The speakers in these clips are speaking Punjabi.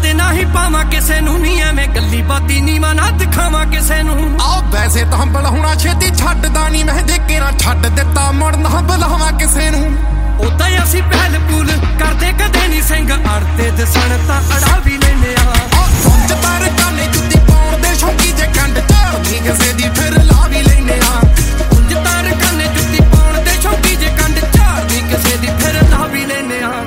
ਤੇ ਨਾ ਹੀ ਪਾਵਾਂ ਕਿਸੇ ਨੂੰ ਨੀ ਐਵੇਂ ਗੱਲੀ ਬਾਤੀ ਨੀ ਮਨਾ ਦਿਖਾਵਾਂ ਕਿਸੇ ਨੂੰ ਆ ਵੈਸੇ ਤਾਂ ਬੁਲਾਉਣਾ ਛੇਤੀ ਛੱਡਦਾ ਨੀ ਮੈਂ ਦੇਖੇ ਨਾ ਛੱਡ ਦਿੱਤਾ ਮੁੜ ਨਾ ਬੁਲਾਵਾਂ ਕਿਸੇ ਨੂੰ ਉਦਾਂ ਹੀ ਅਸੀਂ ਪਹਿਲ ਪੂਲ ਕਰਦੇ ਕਦੇ ਨੀ ਸਿੰਘ ਅੜਦੇ ਦਸਣ ਤਾਂ ਅੜਾ ਵੀ ਲੈਨੇ ਆ ਸੁੰਝ ਤਾਰ ਕਾਨੇ ਜੁੱਤੀ ਪਾਉਣ ਦੇ ਸ਼ੌਕੀ ਜੇ ਕੰਡ ਝਾੜਦੀ ਕਿਸੇ ਦੀ ਫਿਰ ਲਾ ਵੀ ਲੈਨੇ ਆ ਸੁੰਝ ਤਾਰ ਕਾਨੇ ਜੁੱਤੀ ਪਾਉਣ ਦੇ ਸ਼ੌਕੀ ਜੇ ਕੰਡ ਝਾੜਦੀ ਕਿਸੇ ਦੀ ਫਿਰ ਲਾ ਵੀ ਲੈਨੇ ਆ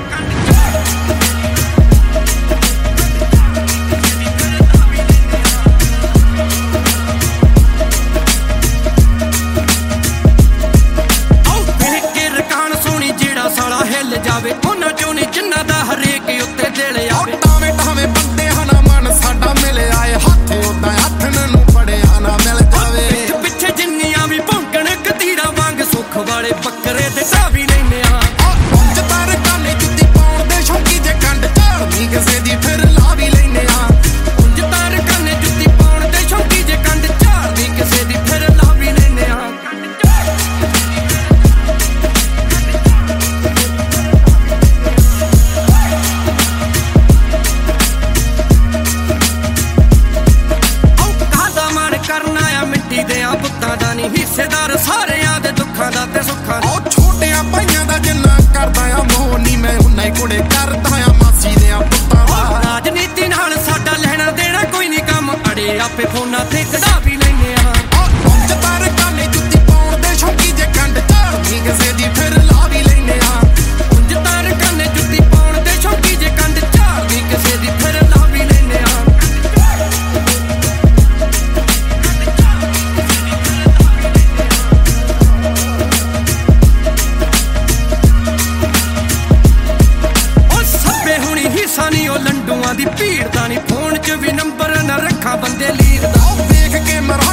ਸਾਲਾ ਹਿੱਲ ਜਾਵੇ ਉਹਨਾਂ ਚੋਂ ਨੀ ਜਿੰਨਾ ਦਾ ਹਰੇਕ ਉੱਤੇ ਦਿਲ ਆਵੇ ਟਾਵੇਂ ਟਾਵੇਂ ਬੰਦੇ ਹਨਾ ਮਨ ਸਾਡਾ ਮਿਲ ਆਏ ਹੱਥੇ ਉਦਾਂ ਹੱਥਨ ਨੂੰ ਫੜਿਆ ਨਾ ਮਿਲ ਜਾਵੇ ਪਿੱਛੇ ਜਿੰਨੀਆਂ ਵੀ ਭੌਂਕਣ ਕਤੀਰਾ ਵਾਂਗ ਸੁੱਖ ਵਾਲੇ ਬੱਕਰੇ ਤੇ ਢਾ ਵੀ ਲੈਨੇ ਆ ਪੁੰਜ ਤਾਰ ਕਾਨੇ ਜੁੱਤੀ ਪਾਉਣ ਦੇ ਸ਼ੌਕੀ ਜੇ ਕੰਡ ਝਾੜਦੀ ਕਿਸੇ ਦੀ ਫਿਰ ਲਾ ਵੀ ਲੈਨੇ ਆ ਪੁੰਜ ਤਾਰ ਕਾਨੇ ਜੁੱਤੀ ਪਾਉਣ ਦੇ ਸ਼ੌਕੀ ਜੇ ਕੰਡ ਝਾੜਦੀ ਕਿਸੇ ਦੀ ਫਿਰ ਲਾ ਵੀ ਲੈਨੇ ਆ ਪੁੱਤਾਂ ਦਾ ਨਹੀਂ ਹਿੱਸੇਦਾਰ ਸਾਰਿਆਂ ਦੇ ਦੁੱਖਾਂ ਦਾ ਤੇ ਸੁੱਖਾਂ ਦਾ ਉਹ ਛੋਟਿਆਂ ਭਾਈਆਂ ਦਾ ਜਿੰਨਾ ਕਰਦਾ ਆ ਮੋਹ ਨੀ ਮੈਂ ਉਹਨਾਂ ਹੀ ਕੁੜੇ ਕਰਦਾ ਆ ਮਾਸੀ ਦੇ ਪੁੱਤਾਂ ਦਾ ਰਾਜਨੀਤੀ ਨਾਲ ਸਾਡਾ ਲੈਣਾ ਦੇਣਾ ਕੋਈ ਨਹੀਂ ਕੰਮ ਅੜੇ ਆਪੇ ਫੋਨਾਂ ਤੇ ਕਢਾ ਵੀ ਲੈਨੇ ਆ ਪੁੰਜ ਤਾਰ ਕਾਨੇ ਜੁੱਤੀ ਪਾਉਣ ਦੇ ਸ਼ੌਕੀ ਜੇ ਕੰਡ ਝਾੜਦੀ ਕਿਸੇ ਦੀ ਫਿਰ ਲਾ ਵੀ ਲੈਨੇ ਆ ਪੁੰਜ ਤਾਰ ਕਾਨੇ ਜੁੱਤੀ ਪਾਉਣ ਦੇ ਸ਼ੌਕੀ ਜੇ ਕੰਡ ਝਾੜਦੀ ਕਿਸੇ ਦੀ ਫਿਰ ਲਾ ਵੀ ਲੈਨੇ ਆ ਸਾਨੀ ਉਹ ਲੰਡੂਆਂ ਦੀ ਭੀੜ ਦਾ ਨੀ ਫੋਨ 'ਚ ਵੀ ਨੰਬਰ ਨਾ ਰੱਖਾਂ ਬੰਦੇ ਲੀਰ ਦਾ ਦੇਖ ਕੇ ਮਰ